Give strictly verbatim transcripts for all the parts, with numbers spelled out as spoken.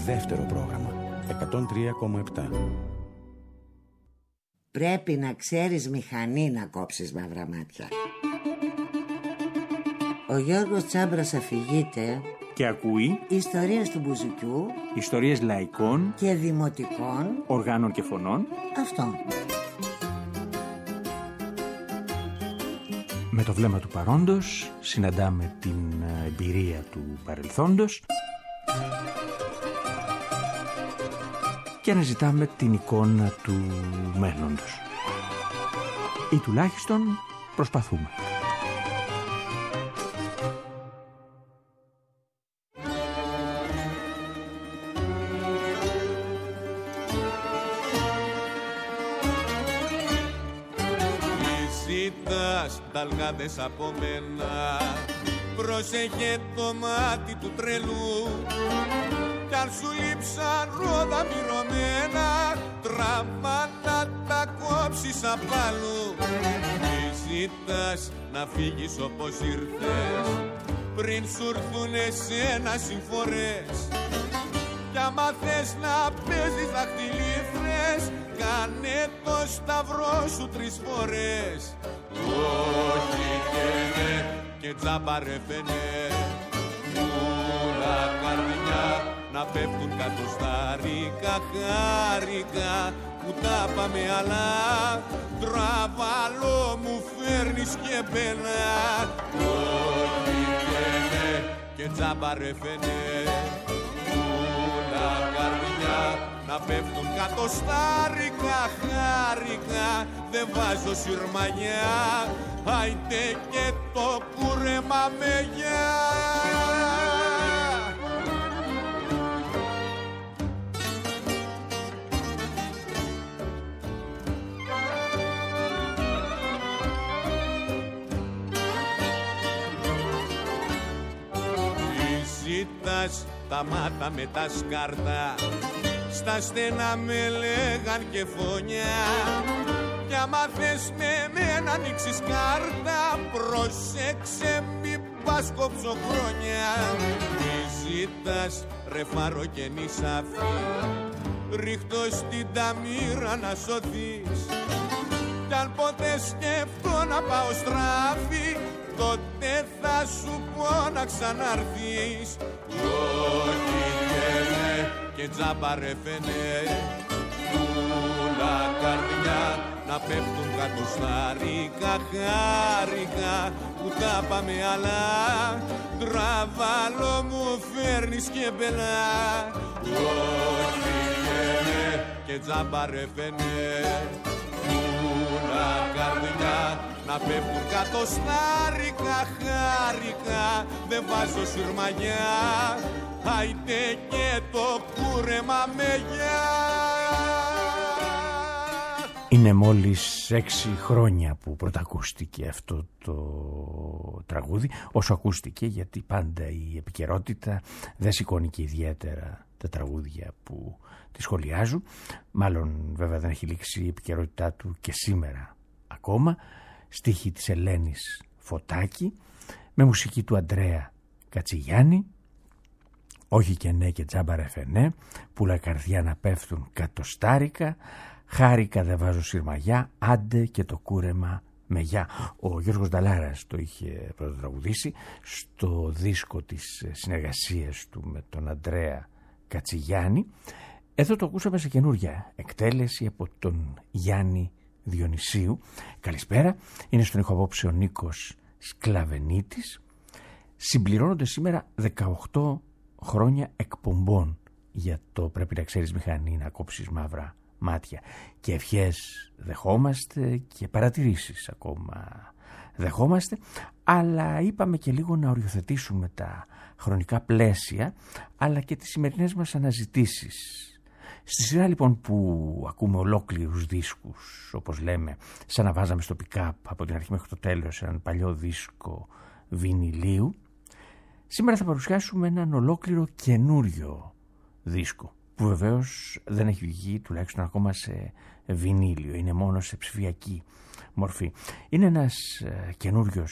Δεύτερο πρόγραμμα, εκατόν τρία κόμμα επτά. Πρέπει να ξέρεις μηχανή να κόψεις μαύρα μάτια. Ο Γιώργος Τσάμπρας αφηγείται και ακούει ιστορίες του μπουζουκιού, ιστορίες λαϊκών και δημοτικών οργάνων και φωνών. Αυτό. Με το βλέμμα του παρόντος συναντάμε την εμπειρία του παρελθόντος και αναζητάμε την εικόνα του μέλλοντος. Ή τουλάχιστον προσπαθούμε. Ταλγάδες από μένα, πρόσεχε το μάτι του τρελού, κι αν σου λείψαν ρόδα μυρωμένα, τραβά να τα κόψεις απ' άλλου. Μη ζητάς να φύγεις όπως ήρθες, πριν σου έρθουν εσένα συμφορές, κι άμα θες να παίζεις δαχτυλίφρες, κάνε το σταυρό σου τρεις φορές. Όχι και ναι και τζάμπα ρε φαινέ, ούλα καρδιά να πέφτουν κάτω στα ρίκα, χάρηκα που τα πάμε αλλά τραβαλό μου φέρνεις και μπέλα. Όχι και ναι και τζάμπα ρε φαινέ, ούλα καρδιά να πέφτουν κάτω στα ρίκα, χάρηκα, δεν βάζω σιρμανιά, άιτε και το κούρεμα με γεια. Ζήτας τα μάτα με τα σκάρτα, στα στενά με λέγαν και φωνιά, κι άμα θες με μένα ανοίξεις κάρτα, προσέξε μη πας κόψω χρόνια. Μη ζητάς ρε φάρο και νησάφι, ρίχτω στην ταμίρα να σωθείς, κι αν ποτέ σκεφτώ να πάω στράφη, τότε θα σου πω να ξαναρθείς. Όχι και ναι και τζάμπα ρε φαινέ, ούλα καρδιά να πέφτουν κάτω στα ρίκα, χάρηκα που τα πάμε αλλά τραβαλό μου φέρνεις και μπελά. Όχι και ναι και τζάμπα ρε φαινέ, ούλα καρδιά να πέφτουν κάτω στα ρίκα, χάρηκα, δεν βάζω σιρμαγιά, άιτε και το κούρεμα με γεια. Είναι μόλις έξι χρόνια που πρωτακούστηκε αυτό το τραγούδι, όσο ακούστηκε, γιατί πάντα η επικαιρότητα δεν σηκώνει και ιδιαίτερα τα τραγούδια που τη σχολιάζουν. Μάλλον βέβαια δεν έχει λήξει η επικαιρότητά του και σήμερα ακόμα. Στίχη της Ελένης Φωτάκη με μουσική του Αντρέα Κατσιγιάννη. Όχι και ναι και τζάμπα ρε φαινέ, πουλα καρδιά να πέφτουν κατοστάρικα, χάρηκα δεν βάζω σιρμαγιά, άντε και το κούρεμα με γεια. Ο Γιώργος Νταλάρας το είχε πρωτοτραγουδήσει στο δίσκο της συνεργασίας του με τον Αντρέα Κατσιγιάννη. Εδώ το ακούσαμε σε καινούρια εκτέλεση από τον Γιάννη Διονυσίου. Καλησπέρα, είναι στον ήχο απόψε ο Νίκος Σκλαβενίτης. Συμπληρώνονται σήμερα δεκαοκτώ χρόνια εκπομπών για το πρέπει να ξέρεις μηχανή να κόψεις μαύρα μάτια, και ευχές δεχόμαστε και παρατηρήσεις ακόμα δεχόμαστε, αλλά είπαμε και λίγο να οριοθετήσουμε τα χρονικά πλαίσια αλλά και τις σημερινές μας αναζητήσεις. Στη σειρά λοιπόν που ακούμε ολόκληρους δίσκους, όπως λέμε, σαν να βάζαμε στο pick-up από την αρχή μέχρι το τέλος έναν παλιό δίσκο βινιλίου, σήμερα θα παρουσιάσουμε έναν ολόκληρο καινούριο δίσκο, που βεβαίως δεν έχει βγει τουλάχιστον ακόμα σε βινίλιο, είναι μόνο σε ψηφιακή μορφή. Είναι ένας ε, καινούριος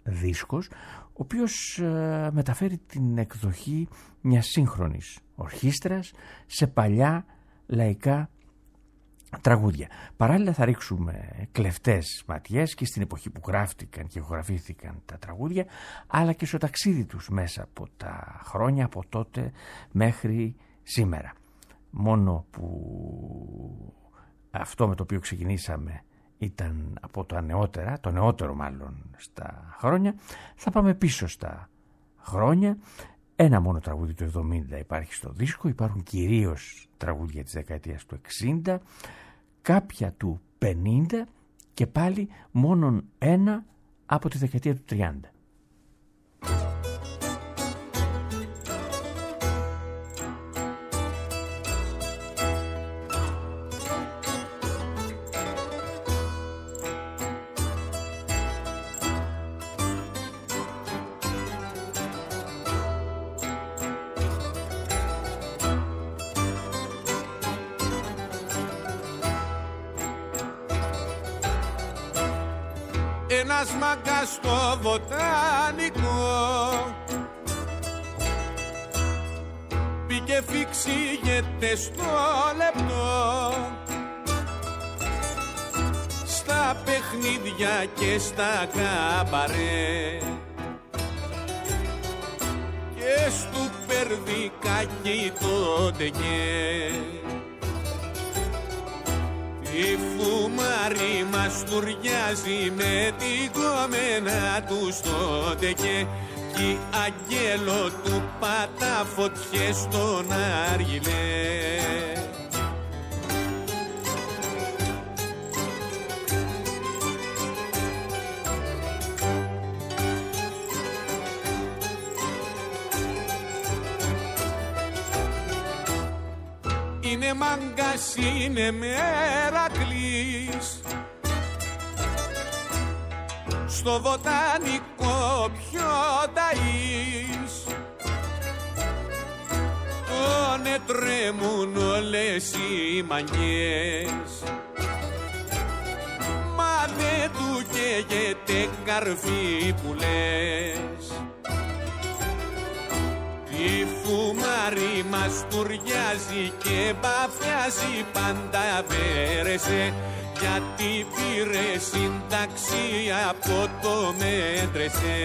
δίσκος, ο οποίος ε, μεταφέρει την εκδοχή μιας σύγχρονης ορχήστρας σε παλιά λαϊκά τραγούδια. Παράλληλα θα ρίξουμε κλεφτές ματιές και στην εποχή που γράφτηκαν και ηχογραφήθηκαν τα τραγούδια, αλλά και στο ταξίδι τους μέσα από τα χρόνια από τότε μέχρι σήμερα. Μόνο που αυτό με το οποίο ξεκινήσαμε ήταν από τα νεότερα, το νεότερο μάλλον στα χρόνια, θα πάμε πίσω στα χρόνια. Ένα μόνο τραγούδι του εβδομήντα υπάρχει στο δίσκο, υπάρχουν κυρίως τραγούδια της δεκαετίας του εξήντα, κάποια του πενήντα και πάλι μόνον ένα από τη δεκαετία του τριάντα. Ένας μάγκας στο βοτανικό πήγε φυξίγεται στο λεπτό, στα παιχνίδια και στα καμπαρέ και στου περδικάκι τότε και η φουμάρη μας τουριάζει με την κομμένα του τότε και κι αγγέλο του πατά φωτιές στον άργυλε. Είναι μάγκας, είναι Μερακλής, στο βοτανικό πιο ταΐς. Τόνε τρέμουν όλες οι μαγιές, μα δεν του καίγεται καρφί που λες. Η φουμάρη μας τουριάζει και μπαφιάζει πάντα βέρεσε, γιατί πήρε σύνταξη από το μέτρεσε.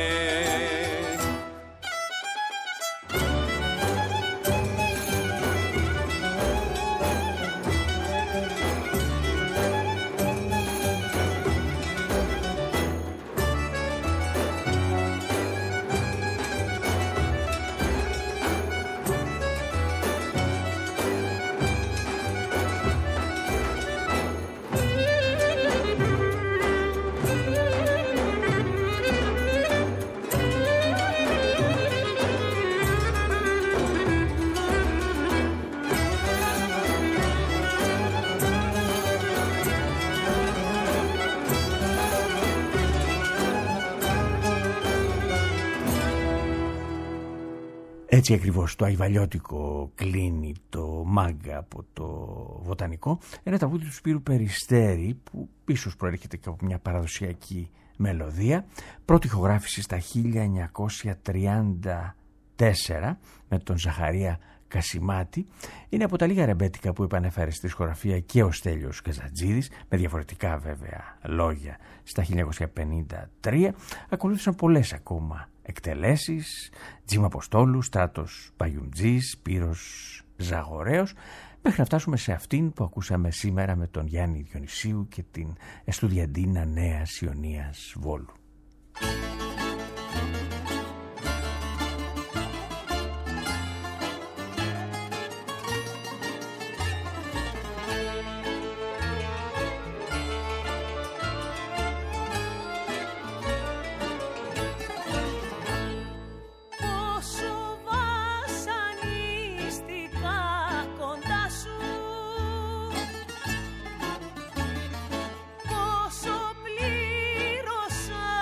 Έτσι ακριβώς το αϊβαλιώτικο κλείνει το μάγκα από το βοτανικό, ένα τραγούδι του Σπύρου Περιστέρη που ίσως προέρχεται και από μια παραδοσιακή μελωδία, πρώτη ηχογράφηση στα χίλια εννιακόσια τριάντα τέσσερα με τον Ζαχαρία Κασιμάτη. Είναι από τα λίγα ρεμπέτικα που επανέφερε στη δισκογραφία και ο Στέλιος Καζατζίδης, με διαφορετικά βέβαια λόγια, στα χίλια εννιακόσια πενήντα τρία. Ακολούθησαν πολλές ακόμα εκτελέσεις, Τζίμ Αποστόλου, Στράτος Παγιουμτζής, Σπύρος Ζαγορέος, μέχρι να φτάσουμε σε αυτήν που ακούσαμε σήμερα με τον Γιάννη Διονυσίου και την Εστουδιαντίνα Νέας Ιωνίας Βόλου. Πόσο πλήρωσα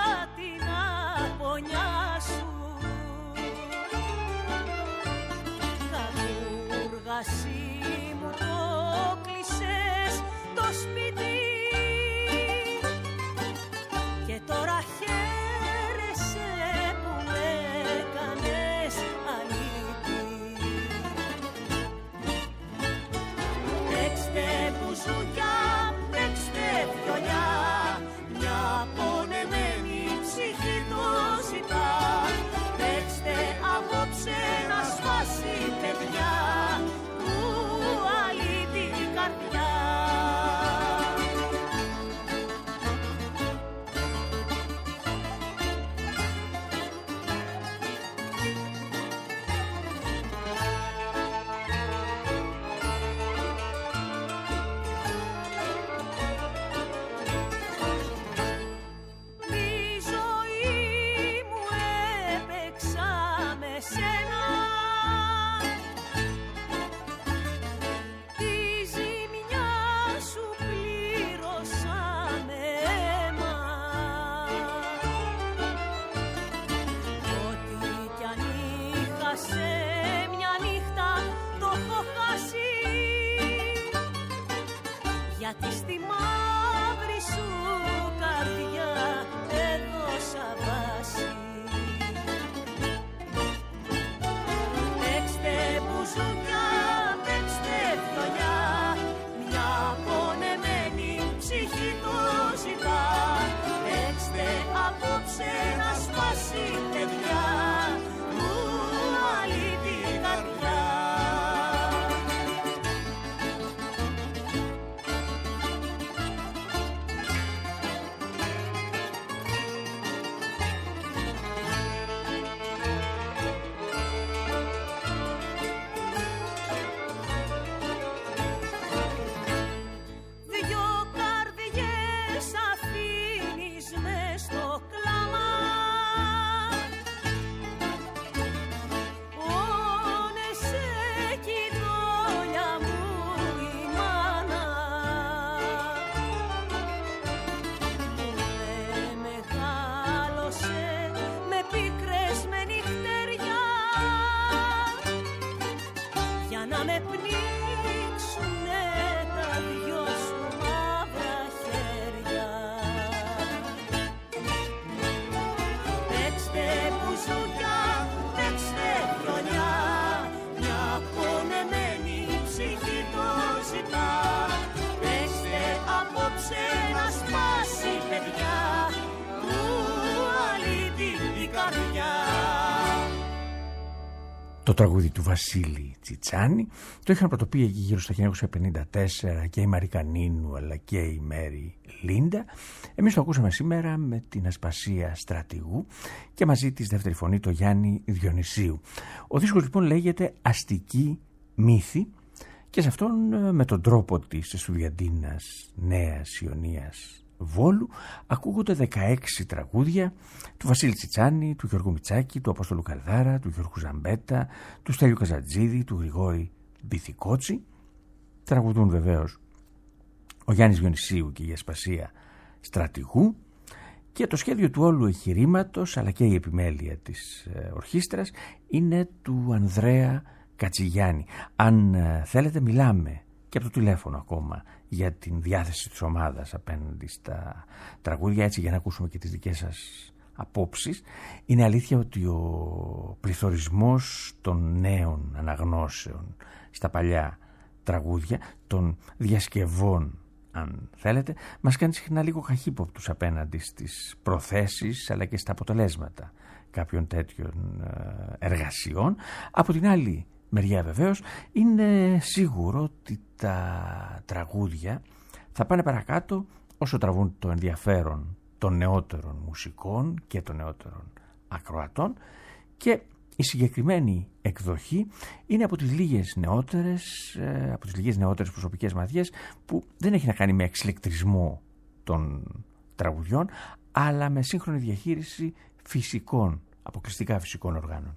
το τραγούδι του Βασίλη Τσιτσάνη. Το είχαν πρωτοπεί εκεί γύρω στο χίλια εννιακόσια πενήντα τέσσερα και η Μαρίκα Νίνου αλλά και η Μέρι Λίντα. Εμείς το ακούσαμε σήμερα με την Ασπασία Στρατηγού και μαζί της δεύτερη φωνή το Γιάννη Διονυσίου. Ο δίσκος λοιπόν λέγεται Αστική Μύθη και σε αυτόν με τον τρόπο της Στουδιαντίνας Νέας Ιωνίας Βόλου ακούγονται δεκαέξι τραγούδια του Βασίλη Τσιτσάνη, του Γιώργου Μητσάκη, του Απόστολου Καρδάρα, του Γιώργου Ζαμπέτα, του Στέλιου Καζατζίδη, του Γρηγόρη Μπιθικότσι. Τραγουδούν βεβαίως ο Γιάννης Διονυσίου και η Ασπασία Στρατηγού και το σχέδιο του όλου εγχειρήματος αλλά και η επιμέλεια της ορχήστρας είναι του Ανδρέα Κατσιγιάννη. Αν θέλετε μιλάμε και από το τηλέφωνο ακόμα για την διάθεση της ομάδας απέναντι στα τραγούδια, έτσι για να ακούσουμε και τις δικές σας απόψεις. Είναι αλήθεια ότι ο πληθωρισμός των νέων αναγνώσεων στα παλιά τραγούδια, των διασκευών αν θέλετε, μας κάνει συχνά λίγο καχύποπτους απέναντι στις προθέσεις αλλά και στα αποτελέσματα κάποιων τέτοιων εργασιών. Από την άλλη μεριά βεβαίως είναι σίγουρο ότι τα τραγούδια θα πάνε παρακάτω όσο τραβούν το ενδιαφέρον των νεότερων μουσικών και των νεότερων ακροατών και η συγκεκριμένη εκδοχή είναι από τις λίγες νεότερες, από τις λίγες νεότερες προσωπικές μαθιές που δεν έχει να κάνει με εξηλεκτρισμό των τραγουδιών αλλά με σύγχρονη διαχείριση φυσικών, αποκλειστικά φυσικών οργάνων.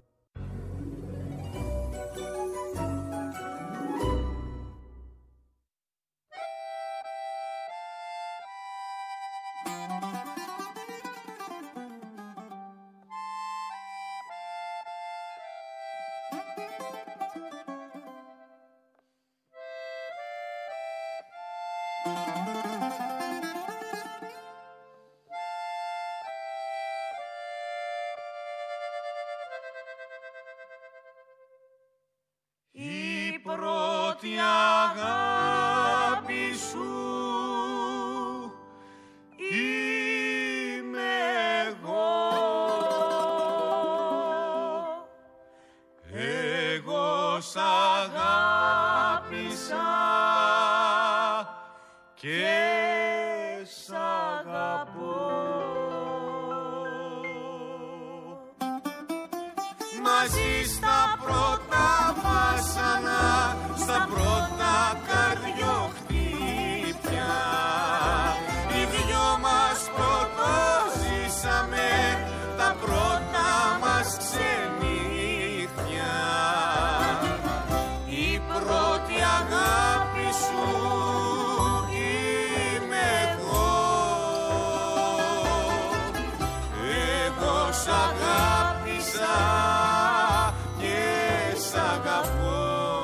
Η πρώτη αγάπη σου είμαι εγώ, εγώ σ' αγάπησα και σ' αγαπώ. Μαζί στα πρώτα βάσανα, στα πρώτα καρδιοχτύπια, οι δυο μας πρωτοζήσαμε τα πρώτα μας ξενύχια. Η πρώτη αγάπη σου είμαι εγώ, εγώ σ' αγάπησα και σ' αγαπώ.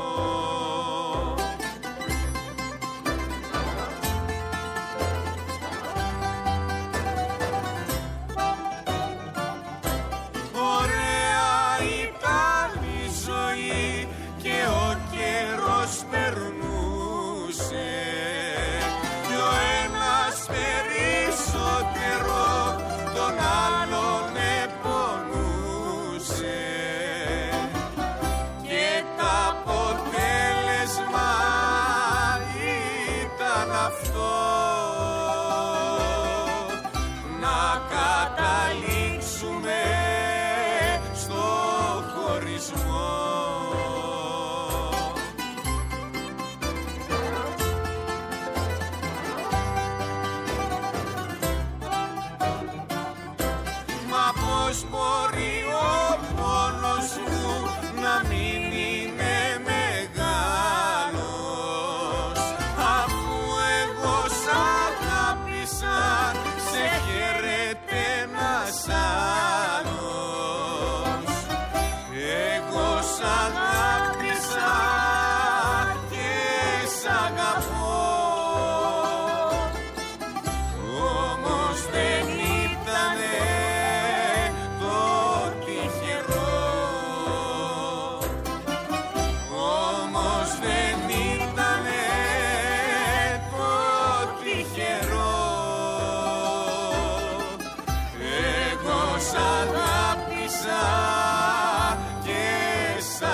Ωραία ήταν η ζωή και ο καιρός περνούσε κι ο ένας περισσότερο τον άλλον επονούσε και το αποτέλεσμα ήταν αυτό, να καταλήξουμε στο χωρισμό. Μα πώς μπορεί ο πόνος μου να μην είναι μεγάλος, αφού εγώ σ' αγάπησα, σε χαίρεται ένας άλλος. Εγώ σ'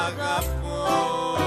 αγαπώ.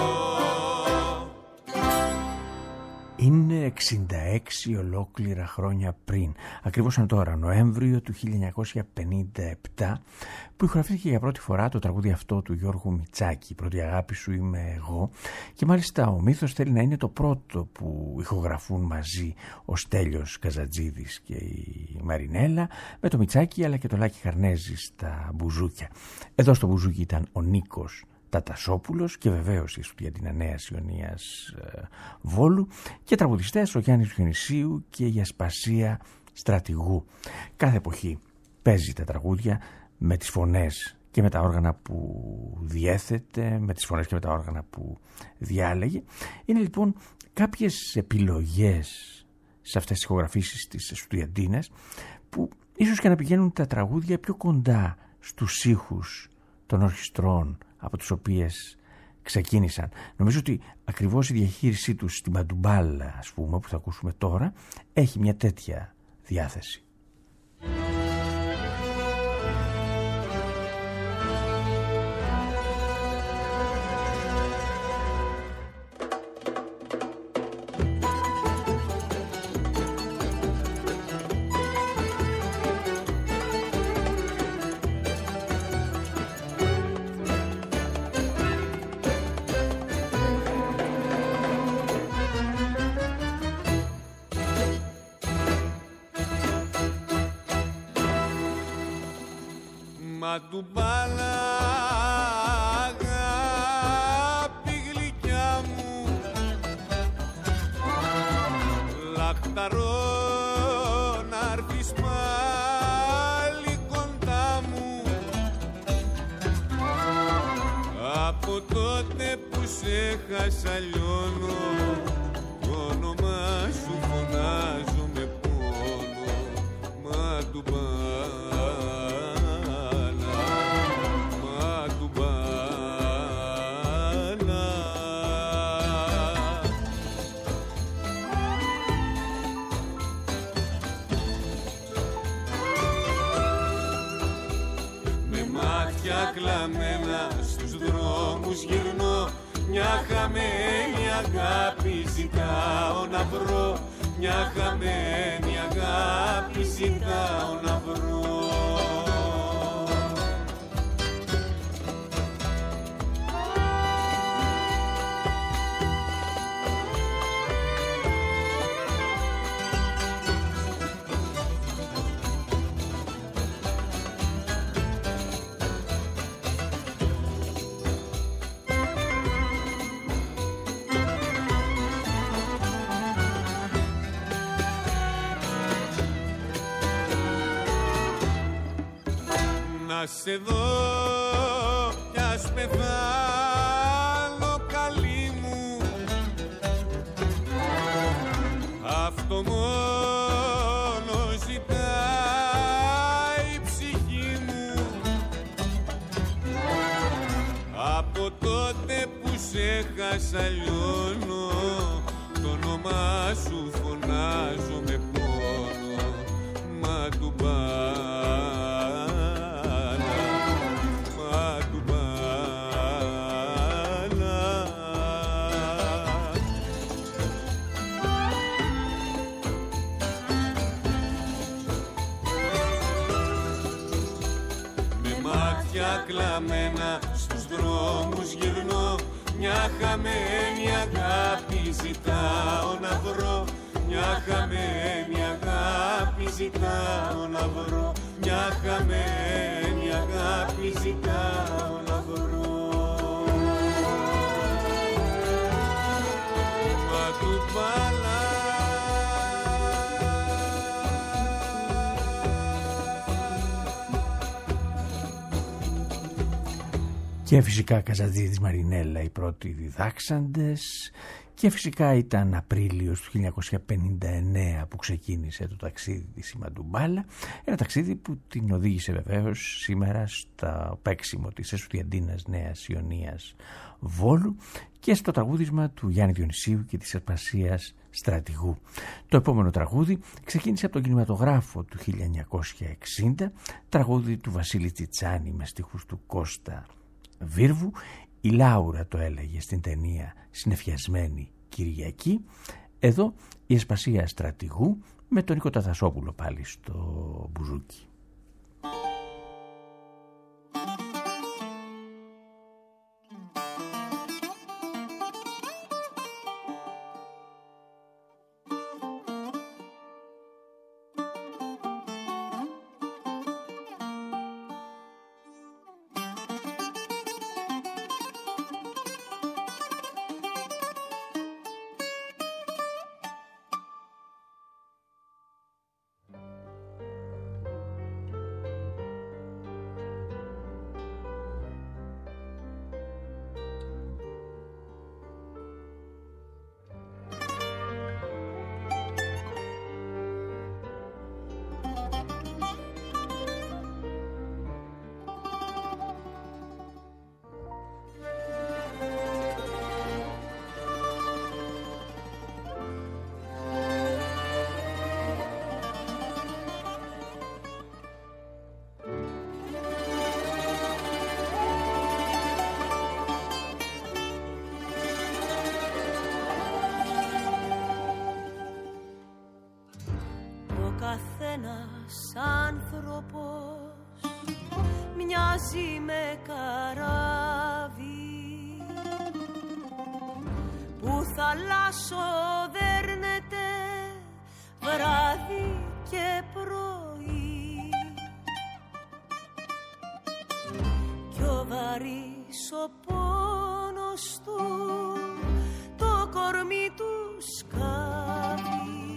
Είναι εξήντα έξι ολόκληρα χρόνια πριν, ακριβώς σαν τώρα, Νοέμβριο του χίλια εννιακόσια πενήντα επτά, που ηχογραφήθηκε για πρώτη φορά το τραγούδι αυτό του Γιώργου Μητσάκη, «Η πρώτη αγάπη σου είμαι εγώ», και μάλιστα ο μύθος θέλει να είναι το πρώτο που ηχογραφούν μαζί ο Στέλιος Καζατζίδης και η Μαρινέλα, με το Μητσάκη αλλά και το Λάκη Χαρνέζη στα μπουζούκια. Εδώ στο μπουζούκι ήταν ο Νίκος Τατασόπουλος και βεβαίως η Στουδιαντίνα Νέας Ιωνίας ε, Βόλου, και τραγουδιστές ο Γιάννης Διονυσίου και η Ασπασία Στρατηγού. Κάθε εποχή παίζει τα τραγούδια με τις φωνές και με τα όργανα που διέθετε, με τις φωνές και με τα όργανα που διάλεγε. Είναι λοιπόν κάποιες επιλογές σε αυτές τις ηχογραφήσεις της Στουδιαντίνας που ίσως και να πηγαίνουν τα τραγούδια πιο κοντά στους ήχους των ορχιστρών από τις οποίες ξεκίνησαν. Νομίζω ότι ακριβώς η διαχείρισή τους στην Μπαντουμπάλα, ας πούμε, που θα ακούσουμε τώρα, έχει μια τέτοια διάθεση. Μαντουμπάλα, αγάπη γλυκιά μου, λαχταρώ να έρθεις πάλι κοντά μου. Από τότε που σε χάσα λιώνω, το όνομά σου φωνάζω με πόνο. Μαντουμπάλα, κλαμμένα στους δρόμους γυρνώ, μια χαμένη αγάπη ζητάω να βρω, μια χαμένη αγάπη ζητάω να βρω. Να σε δω κι ας πεθάνω καλή μου, αυτό μόνο ζητάει η ψυχή μου. Από τότε που σε χάσα λιώνω, το όνομά σου φωνάζω με πόνο. Μαντουμπάλα, κλαμμένα στους δρόμους γυρνώ, μια χαμένη αγάπη ζητάω να βρω, μια χαμένη αγάπη ζητάω να βρω, μια χαμένη αγάπη ζητάω να βρω. Μαντουμπάλα, και φυσικά Καζατζίδης, Μαρινέλα οι πρώτοι διδάξαντες, και φυσικά ήταν Απρίλιος του χίλια εννιακόσια πενήντα εννέα που ξεκίνησε το ταξίδι της η Μαντουμπάλα, ένα ταξίδι που την οδήγησε βεβαίως σήμερα στο παίξιμο της Στουδιαντίνας Νέας Ιωνίας Βόλου και στο τραγούδισμα του Γιάννη Διονυσίου και της Ασπασίας Στρατηγού. Το επόμενο τραγούδι ξεκίνησε από τον κινηματογράφο του χίλια εννιακόσια εξήντα, τραγούδι του Βασίλη Τσιτσάνη με στίχους του Κώστα Βίρβου. Η Λάουρα το έλεγε στην ταινία «Συννεφιασμένη Κυριακή». Εδώ η Ασπασία Στρατηγού με τον Νίκο Ταθασόπουλο πάλι στο μπουζούκι. Καθένας άνθρωπος μοιάζει με καράβι που θαλάσσοδέρνεται βράδυ και πρωί κι ο βαρύς ο πόνος του το κορμί του σκάβει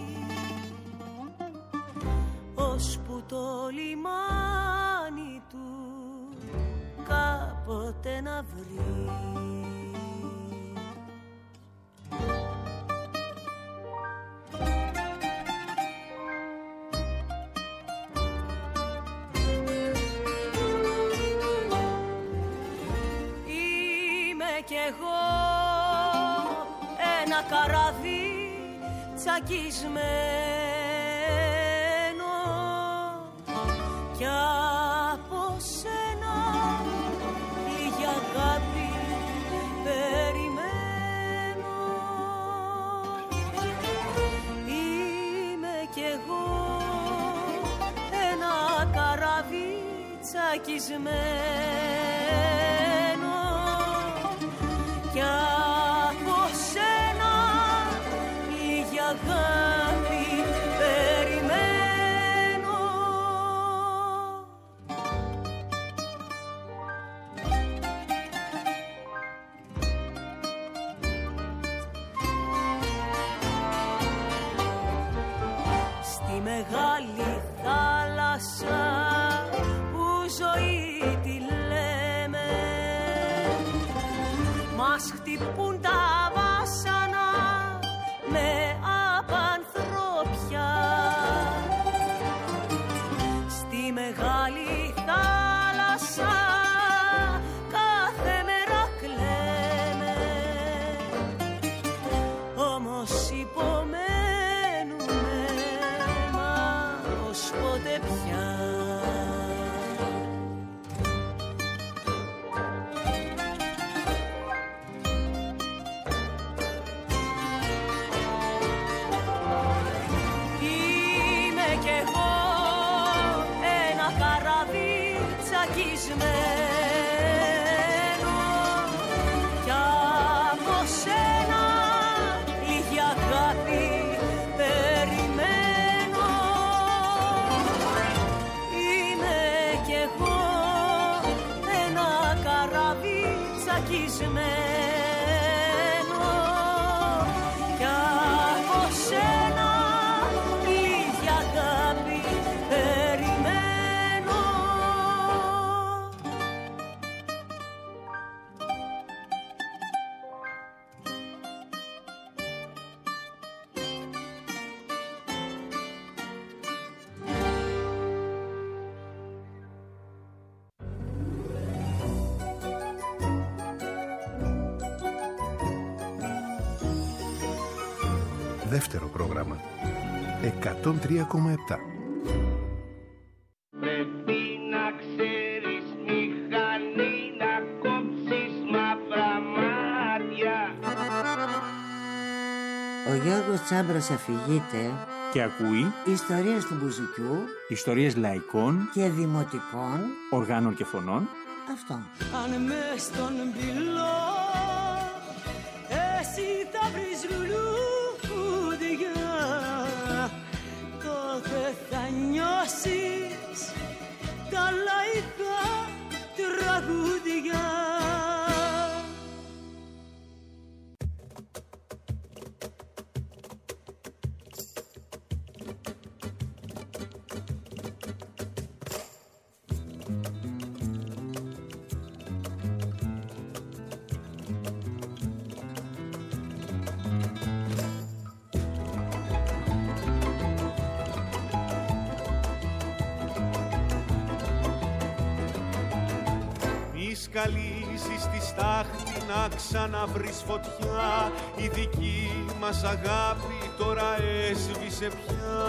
ώσπου το λιμάνι του κάποτε να βρει. Είμαι κι εγώ ένα καράβι τσακισμένο κι από σένα λίγη αγάπη περιμένω. Είμαι κι εγώ ένα καράβι τσακισμένο κι από σένα λίγη αγάπη περιμένω. Μεγάλη θάλασσα που ζωή τη λέμε μας χτυπούν τα βάσανα με απανθρωπιά. Στη μεγάλη θάλασσα κάθε μέρα κλαίμε όμως υπομένουμε ποτέ πια. Είμαι κι εγώ ένα καράβι τσακισμένο κι από σένα λίγη αγάπη περιμένω. Τσακισμένο κι από σένα λίγη αγάπη περιμένω. Δεύτερο πρόγραμμα εκατόν τρία κόμμα επτά. Πρέπει να ξέρεις μηχανή να κόψεις μαύρα Ο Γιώργος Τσάμπρας αφηγείται και ακούει ιστορίες του μπουζουκιού, ιστορίες λαϊκών και δημοτικών οργάνων και φωνών. Αυτό. Αν μες στον πυλό εσύ θα βρεις λουλούδια, τότε θα νιώσεις τα λαϊκά τραγούδια. Καλήσεις τη στάχτη να ξαναβρεις φωτιά, η δική μας αγάπη τώρα έσβησε πια.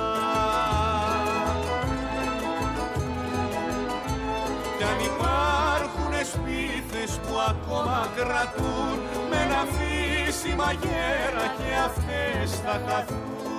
Κι αν υπάρχουνε σπίθες που ακόμα κρατούν, με ένα φύσιμα γέρα και αυτές θα χαθούν.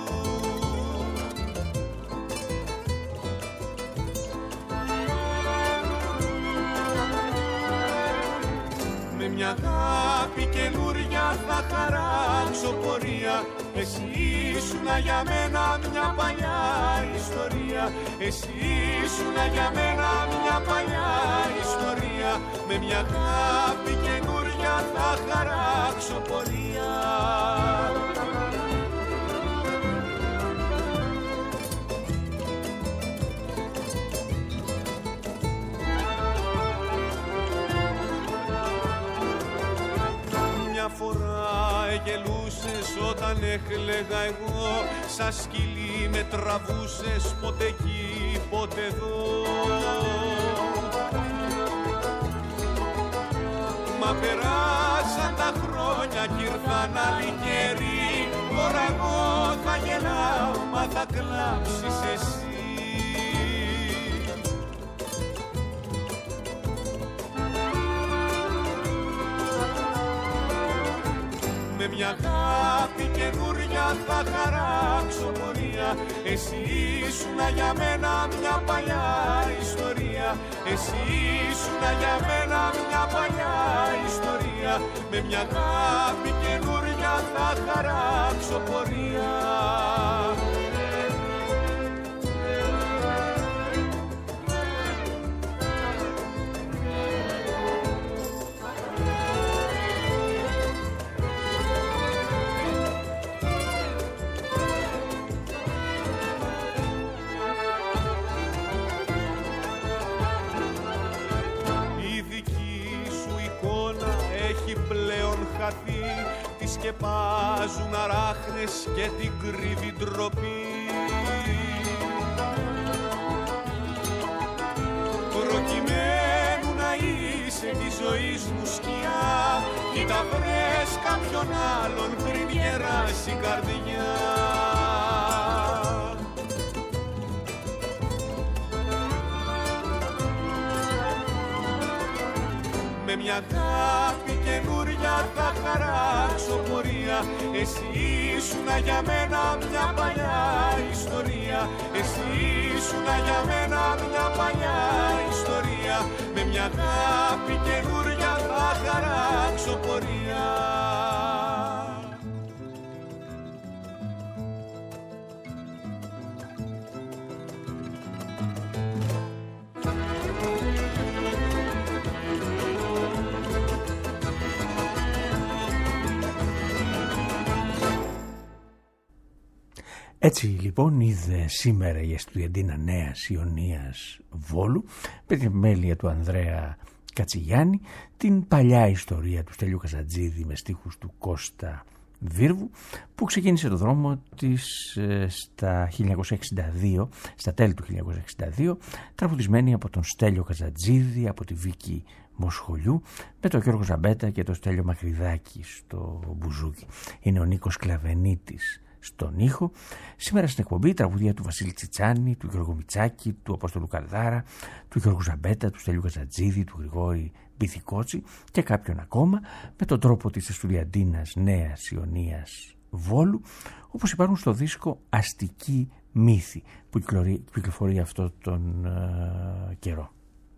Μια αγάπη καινούρια θα χαράξω πορεία. Εσύ ήσουνα για μένα μια παλιά ιστορία. Εσύ ήσουνα για μένα μια παλιά ιστορία. Με μια αγάπη καινούρια θα χαράξω πορεία. Μια φορά εγελούσες όταν έκλαιγα εγώ, σαν σκυλί με τραβούσες ποτέ εκεί ποτέ εδώ. Μα περάσαν τα χρόνια κι ήρθαν άλλοι καιροί, τώρα εγώ θα γελάω μα θα κλάψεις εσύ. Με μια αγάπη καινούρια θα χαράξω πορεία. Εσύ ήσουνα για μένα μια παλιά ιστορία. Εσύ ήσουνα για μένα μια παλιά ιστορία. Με μια αγάπη καινούρια θα χαράξω πορεία. Τη σκεπάζουν αράχνες και την κρύβει ντροπή. Προκειμένου να είσαι τη ζωής μου σκιά, κοίτα βρες κάποιον άλλον πριν γεράσει η καρδιά. Με μια αγάπη καινούρια θα χαράξω πορεία. Εσύ ήσουνα για μένα μια παλιά ιστορία. Εσύ ήσουνα για μένα μια παλιά ιστορία. Με μια αγάπη καινούρια θα χαράξω πορεία. Έτσι λοιπόν είδε σήμερα η Εστουδιαντίνα Νέας Ιωνίας Βόλου με την επιμέλεια του Ανδρέα Κατσιγιάννη την παλιά ιστορία του Στέλιου Καζατζίδη με στίχους του Κώστα Βίρβου, που ξεκίνησε το δρόμο της στα χίλια εννιακόσια εξήντα δύο, στα τέλη του χίλια εννιακόσια εξήντα δύο, τραγουδισμένη από τον Στέλιο Καζατζίδη, από τη Βίκη Μοσχολιού, με τον Γιώργο Ζαμπέτα και τον Στέλιο Μακριδάκη στο μπουζούκι. Είναι ο Νίκος Κλαβενίτης στον ήχο. Σήμερα στην εκπομπή τραγουδία του Βασίλη Τσιτσάνη, του Γιώργου Μιτσάκη, του Απόστολου Καρδάρα, του Γιώργου Ζαμπέτα, του Στέλιου Καζατζίδη, του Γρηγόρη Μπιθικότσι και κάποιον ακόμα, με τον τρόπο της Εστουδιαντίνας Νέας Ιωνίας Βόλου, όπως υπάρχουν στο δίσκο «Αστική μύθη» που κυκλοφορεί αυτό τον uh, καιρό.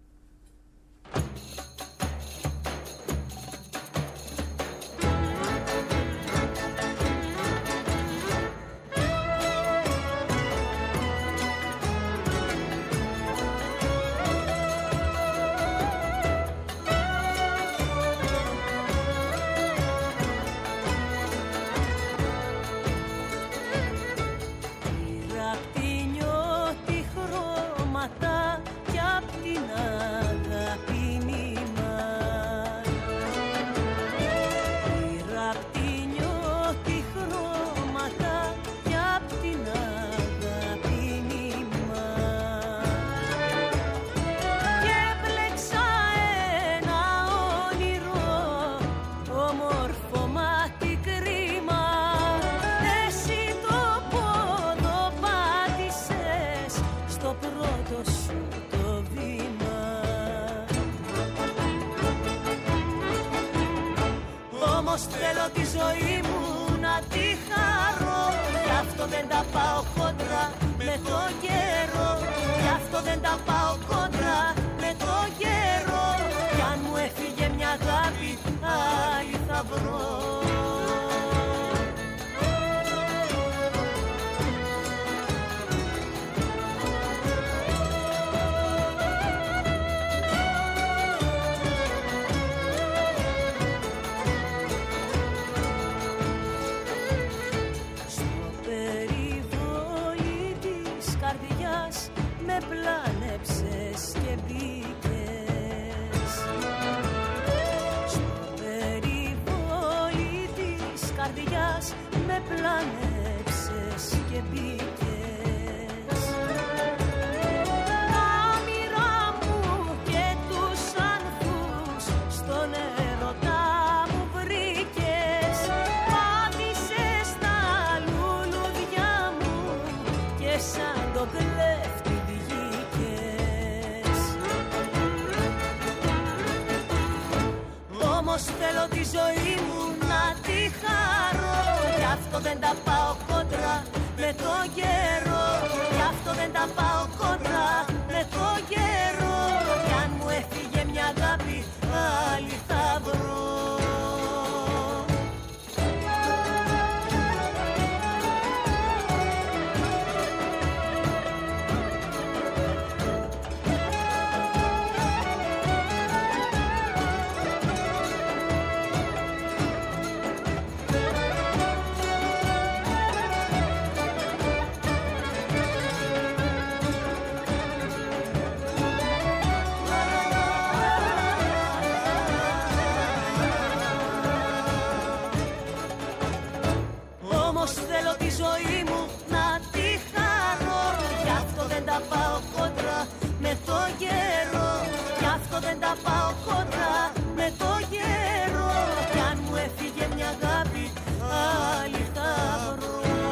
Θέλω τη ζωή μου να τη χαρώ, γι' αυτό δεν τα πάω κόντρα με το καιρό. Γι' αυτό δεν τα πάω κόντρα με το καιρό. Κι αν μου έφυγε μια αγάπη, άλλη θα βρω. Με πλάνεψες και μπήκες στο περιβόλι της καρδιάς. Με πλάνεψες και μπήκες. Τα μοίρα μου και τους ανθούς στον έρωτα μου βρήκες. Πάτησες τα λουλουδιά μου και σαν το κλέφτη θέλω τη ζωή μου να τη χαρώ, γι' αυτό δεν τα πάω κόντρα με το καιρό. Γι' αυτό δεν τα πάω κόντρα με το καιρό. Κι αν μου έφυγε μια αγάπη, άλλη θα βρω. Δεν τα πάω κόντρα με το καιρό. Κι αν μου έφυγε μια αγάπη, άλλη θα βρω.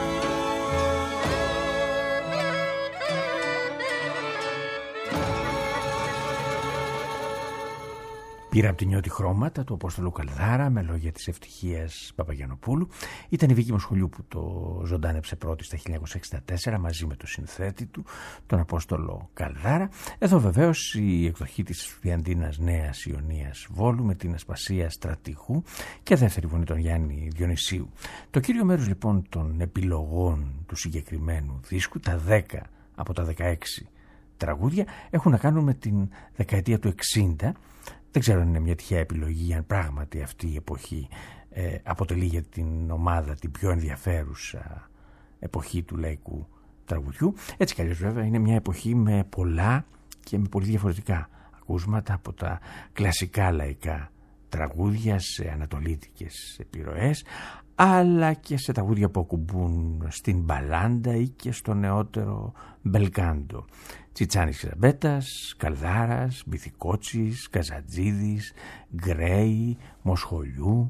Πήρα από την Νιώτη χρώματα του Απόστολου Καλδάρα με λόγια της Ευτυχίας Παπαγιαννοπούλου. Ήταν η Βίκη Μοσχολιού που το ζωντάνεψε πρώτη στα χίλια εννιακόσια εξήντα τέσσερα μαζί με το συνθέτη του, τον Απόστολο Καλδάρα. Εδώ βεβαίως η εκδοχή της Διαντίνας Νέας Ιωνίας Βόλου με την ασπασία Στρατηγού και δεύτερη φωνή των Γιάννη Διονυσίου. Το κύριο μέρος λοιπόν των επιλογών του συγκεκριμένου δίσκου, τα δέκα από τα δεκαέξι τραγούδια, έχουν να κάνουν με την δεκαετία του εξήντα. Δεν ξέρω αν είναι μια τυχαία επιλογή, αν πράγματι αυτή η εποχή ε, αποτελεί για την ομάδα την πιο ενδιαφέρουσα εποχή του λαϊκού τραγουδιού. Έτσι κι αλλιώς βέβαια είναι μια εποχή με πολλά και με πολύ διαφορετικά ακούσματα, από τα κλασικά λαϊκά τραγούδια σε ανατολίτικες επιρροές, αλλά και σε τραγούδια που ακουμπούν στην μπαλάντα ή και στο νεότερο μπελκάντο. Τσιτσάνης Ραμπέτας, Καλδάρας, Μπιθικότσης, Καζατζίδης, Γκρέι, Μοσχολιού.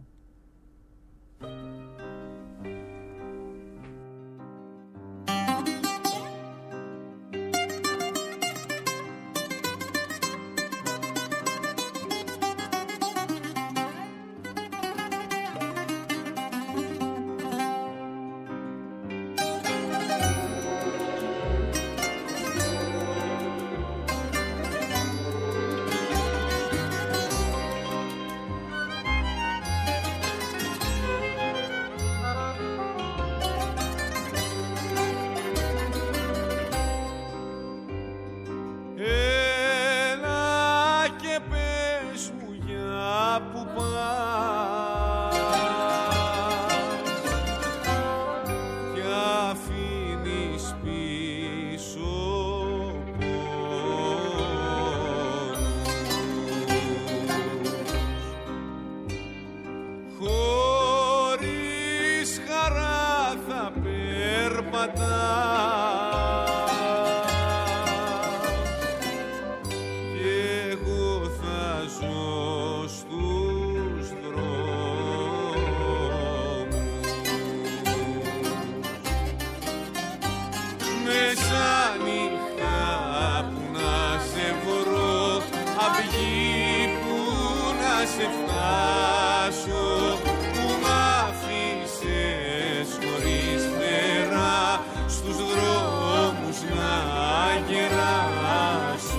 δυνατά και εγώ θα ζω στους δρόμους μέσα νύχτα που να σε βρω, αυγή που να σε φτάσω, που μ' άφησες χωρίς φτερά στους δρόμους να γεράσω.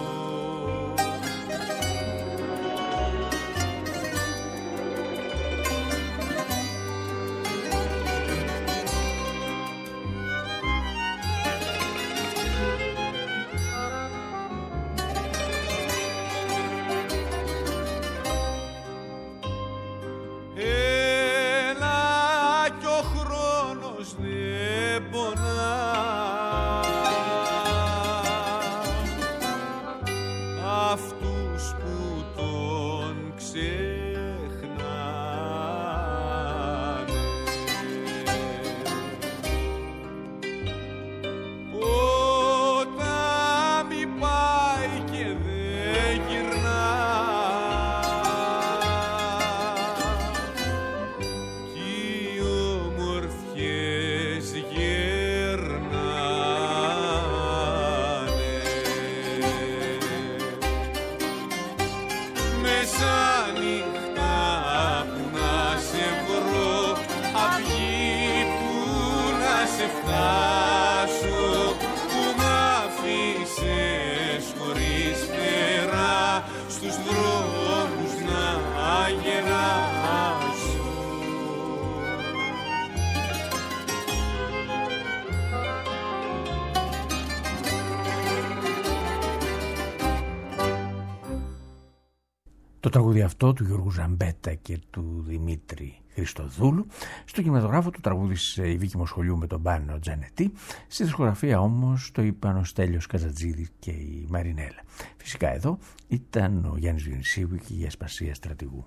Το τραγούδι αυτό του Γιώργου Ζαμπέτα και του Δημήτρη Χριστοδούλου. Στο κινηματογράφο του τραγούδισε η Βίκη Μοσχολιού με τον Πάνο Τζανετή. Στη δισκογραφία όμως το είπαν ο Στέλιος Καζατζίδης και η Μαρινέλα. Φυσικά εδώ ήταν ο Γιάννης Διονυσίου και η Ασπασία Στρατηγού.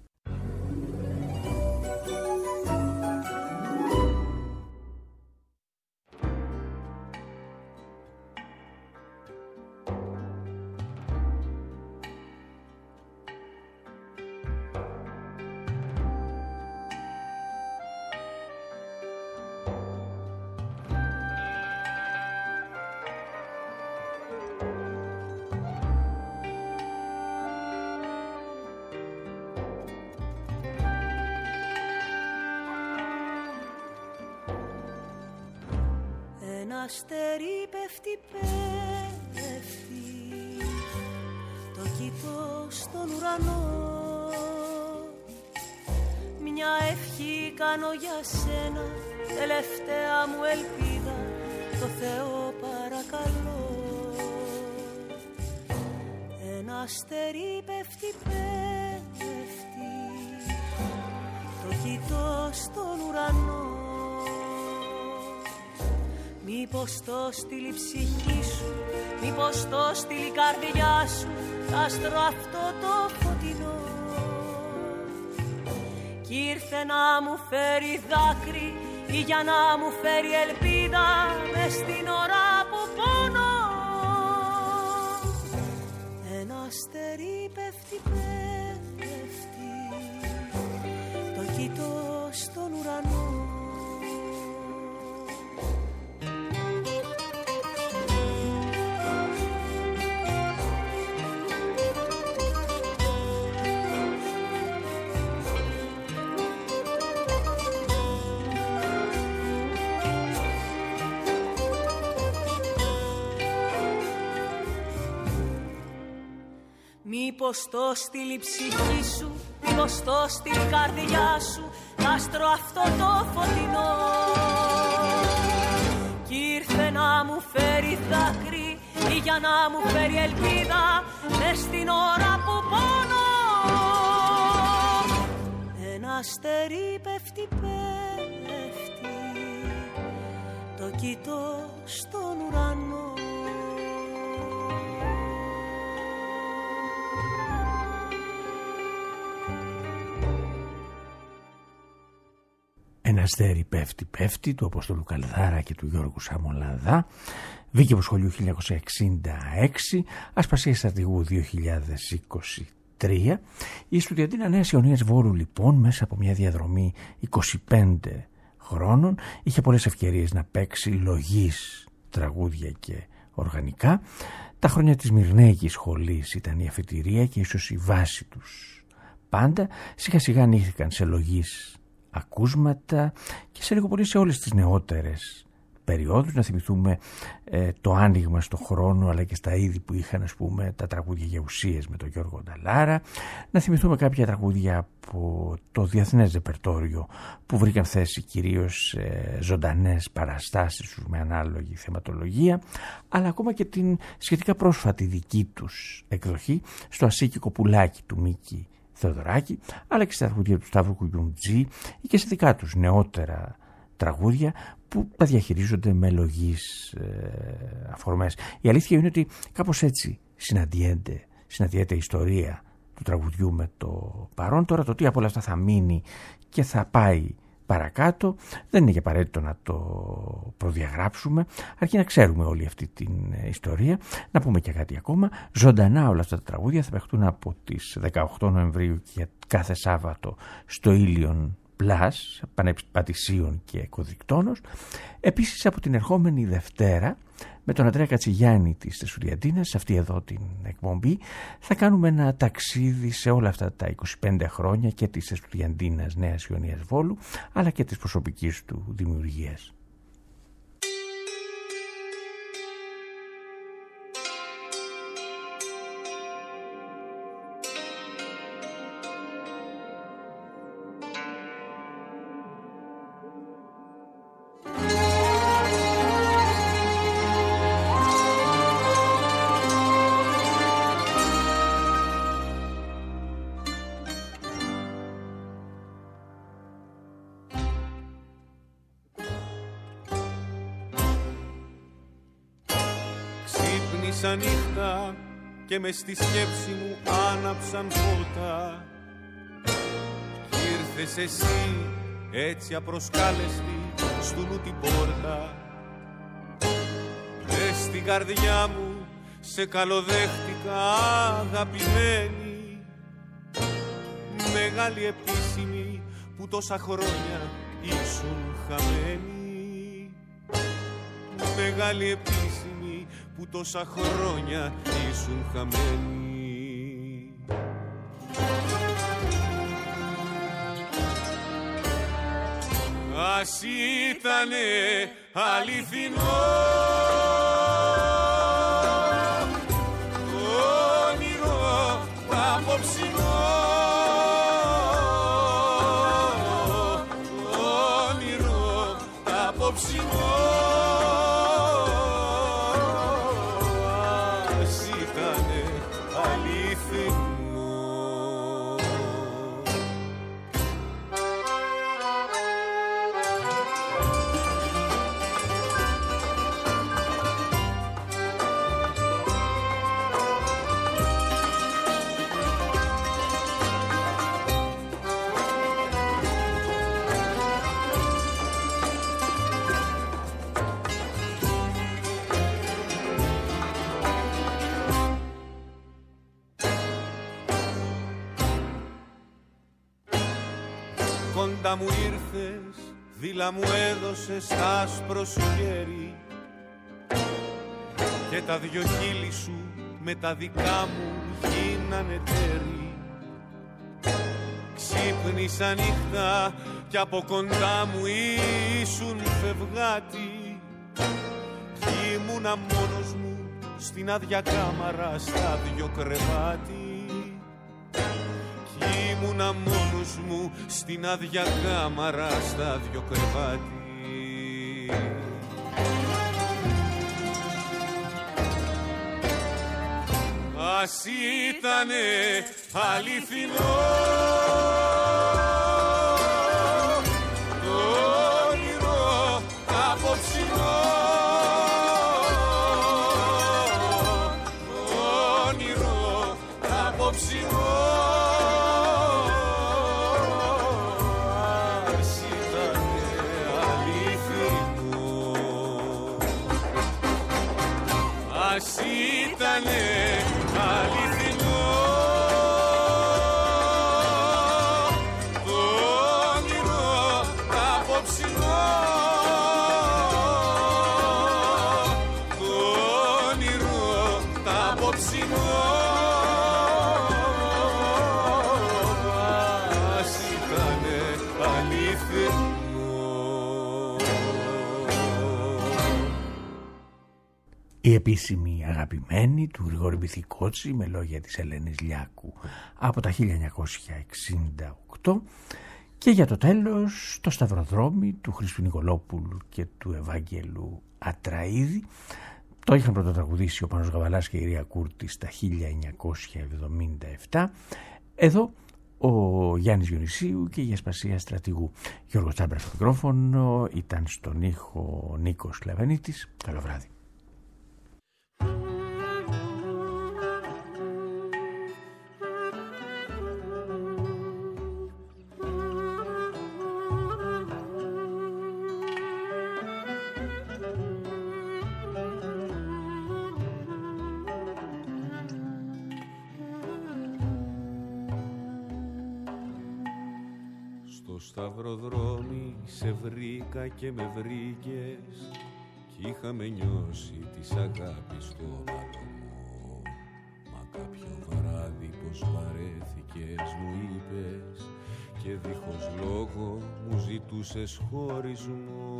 Αστέρι πέφτει, πέφτει, το κοιτώ στον ουρανό. Μια ευχή κάνω για σένα, τελευταία μου ελπίδα, το Θεό παρακαλώ. Ένα αστέρι πέφτει, πέφτει, το κοιτώ στον ουρανό. Μήπως το στείλει η ψυχή σου, μήπως το στείλει η καρδιά σου, τ' άστρο αυτό το φωτεινό. Κι ήρθε να μου φέρει δάκρυ ή για να μου φέρει ελπίδα μες στην ώρα που πονώ. Ένα αστέρι πέφτει, πέφτει, το κοιτώ στον ουρανό. Μήπως το στείλει η ψυχή σου, μήπως το στείλει η καρδιά σου, τ' άστρο αυτό το φωτεινό. Κι ήρθε να μου φέρει δάκρυ ή για να μου φέρει ελπίδα μες στην ώρα που πονώ. Ένα αστέρι πέφτει, πέφτει, το κοιτώ στον ουρανό. Ένα αστέρι πέφτει πέφτει του Αποστόλου Καλδάρα και του Γιώργου Σαμολαδά. Βίκαιο σχολείου χίλια εννιακόσια εξήντα έξι, Ασπασία Στρατηγού δύο χιλιάδες είκοσι τρία. Η Στουδιαντίνα Νέας Ιωνίας Βόρου λοιπόν μέσα από μια διαδρομή είκοσι πέντε χρόνων είχε πολλές ευκαιρίες να παίξει λογής, τραγούδια και οργανικά. Τα χρόνια της Μυρναίκης σχολής ήταν η αφετηρία και ίσως η βάση τους. Πάντα σιγά σιγά ανοίχθηκαν σε λογής ακούσματα και σε λίγο πολύ σε όλες τις νεότερες περιόδους. Να θυμηθούμε ε, το άνοιγμα στο χρόνο αλλά και στα είδη που είχαν, ας πούμε, τα τραγούδια για ουσίες με τον Γιώργο Νταλάρα. Να θυμηθούμε κάποια τραγούδια από το διεθνές ρεπερτόριο που βρήκαν θέση κυρίως σε ζωντανές παραστάσεις τους με ανάλογη θεματολογία, αλλά ακόμα και την σχετικά πρόσφατη δική τους εκδοχή στο Ασίκικο Πουλάκι του Μίκη Θεοδωράκη, αλλά και στα τραγούδια του Σταύρου Κουγιουντζή ή και σε δικά τους νεότερα τραγούδια που τα διαχειρίζονται με λογής ε, αφορμές. Η αλήθεια είναι ότι κάπως έτσι συναντιέται, συναντιέται η ιστορία του τραγουδιού με το παρόν. Τώρα το τι από όλα αυτά θα μείνει και θα πάει παρακάτω δεν είναι και απαραίτητο να το προδιαγράψουμε, αρκεί να ξέρουμε όλη αυτή την ιστορία. Να πούμε και κάτι ακόμα. Ζωντανά όλα αυτά τα τραγούδια θα παιχτούν από τις δεκαοκτώ Νοεμβρίου και κάθε Σάββατο στο Ήλιον Πλάς, Πανεπατησίων και Κωδικτώνος. Επίσης από την ερχόμενη Δευτέρα με τον Αντρέα Κατσιγιάννη της Στουδιαντίνας, σε αυτή εδώ την εκπομπή, θα κάνουμε ένα ταξίδι σε όλα αυτά τα είκοσι πέντε χρόνια και της Στουδιαντίνας Νέας Ιωνίας Βόλου, αλλά και της προσωπικής του δημιουργίας. Νύχτα και μες στη σκέψη μου άναψαν φώτα κι ήρθες εσύ έτσι απροσκάλεστη στου νου την πόρτα. Μες στην καρδιά μου σε καλοδέχτηκα αγαπημένη, μεγάλη επίσημη που τόσα χρόνια ήσουν χαμένη, μεγάλη επίσημη που τόσα χρόνια ήσουν χαμένοι. Ας ήτανε αληθινό το όνειρο το απόψινό, το όνειρο το απόψινό, κοντά μου ήρθες, δίλα μου έδωσες άσπρο σου χέρι και τα δυο χείλη σου με τα δικά μου γίνανε τέρι. Ξύπνησα νύχτα κι από κοντά μου ήσουν φευγάτη κι ήμουνα μόνος μου στην άδεια κάμαρα στα δυο κρεβάτι. Ήμουνα μόνος μου στην άδεια κάμαρα στα δυο κρεβάτι. Ας ήτανε αληθινό το όνειρο απόψινό, το όνειρο απόψινό, Η επίσημη αγαπημένη του Γρηγόρη Μπιθικότσι με λόγια της Ελένης Λιάκου από τα χίλια εννιακόσια εξήντα οκτώ και για το τέλος το Σταυροδρόμι του Χρήστου Νικολόπουλου και του Ευάγγελου Ατραΐδη. Το είχαν πρωτοτραγουδήσει ο Πάνος Γαβαλάς και η Ρία Κούρτη στα χίλια εννιακόσια εβδομήντα επτά. Εδώ ο Γιάννης Διονυσίου και η Ασπασία Στρατηγού. Γιώργος Τσάμπρας στο μικρόφωνο, ήταν στον ήχο ο Νίκος Λαβανίτης. Καλό βράδυ. Σταυροδρόμι σε βρήκα και με βρήκες κι είχαμε νιώσει της αγάπης το παλωμό. Μα κάποιο βράδυ πως βαρέθηκες μου είπες και δίχως λόγο μου ζητούσες χωρισμό.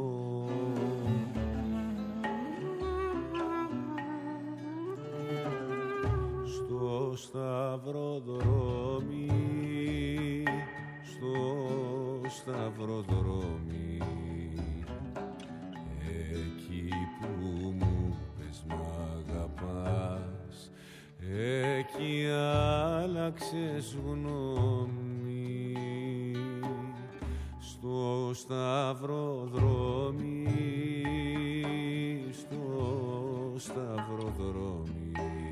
Στο σταυροδρόμι, στο σταυροδρόμι, εκεί που μου πες μ' αγαπάς, εκεί άλλαξες γνώμη. Στο σταυροδρόμι, στο σταυροδρόμι,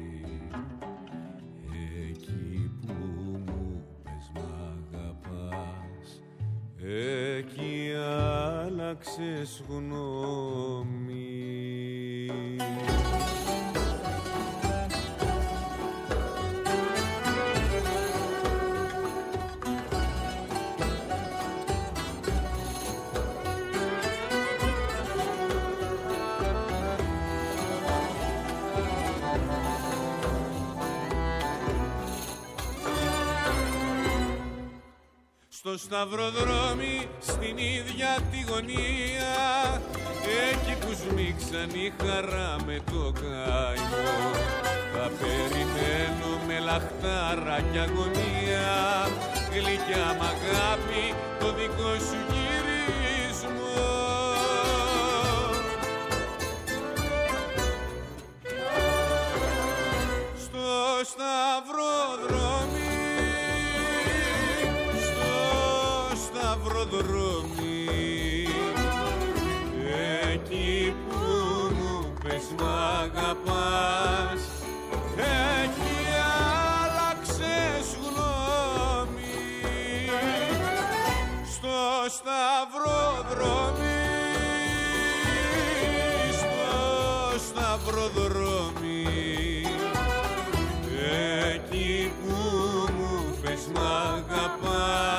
εκεί που μου πες μ' αγαπάς, εκεί άλλαξες γνώμη. Στο σταυροδρόμι στην ίδια τη γωνία, εκεί που σμίξαν η χαρά με το καημό, θα περιμένω με λαχτάρα κι αγωνία, γλυκιά μ' αγάπη το δικό σου γυρισμό. Στο σταυροδρόμι, σταυροδρόμι, εκεί που μου πες μ' αγαπάς, εκεί άλλαξες γνώμη. Στο σταυροδρόμι, στο σταυροδρόμι, εκεί που μου πες μ' αγαπάς,